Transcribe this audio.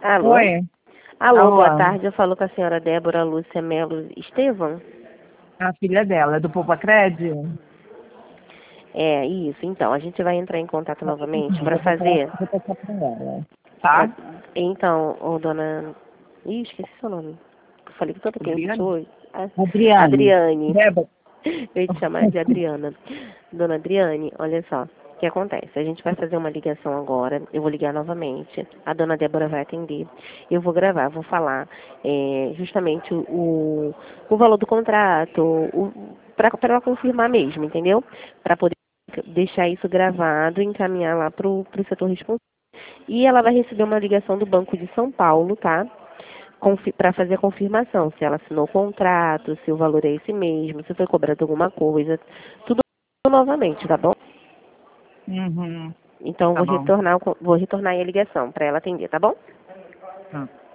Alô? Oi, Alô, boa alô, tarde. Eu falo com a senhora Débora Lúcia Melo Estevam. a filha dela, é do Poupa-Cred? É, isso. Então, a gente vai entrar em contato novamente para Eu fazer. vou passar pra ela, pra- tá? Então, dona. Ih, esqueci seu nome. Eu falei com tanta gente Adriane? hoje. Adriane. Adriane. Débora. Eu ia te chamar de Adriana. Dona Adriane, olha só. O que acontece? A gente vai fazer uma ligação agora. Eu vou ligar novamente. A dona Débora vai atender. Eu vou gravar, vou falar justamente o valor do contrato, para ela confirmar mesmo, entendeu? Para poder deixar isso gravado e encaminhar lá para o setor responsável. E ela vai receber uma ligação do Banco de São Paulo, tá? Para fazer a confirmação, se ela assinou o contrato, se o valor é esse mesmo, se foi cobrado alguma coisa, tudo novamente, tá bom? Uhum, Então tá bom. vou retornar aí a ligação para ela atender, tá bom? Tá.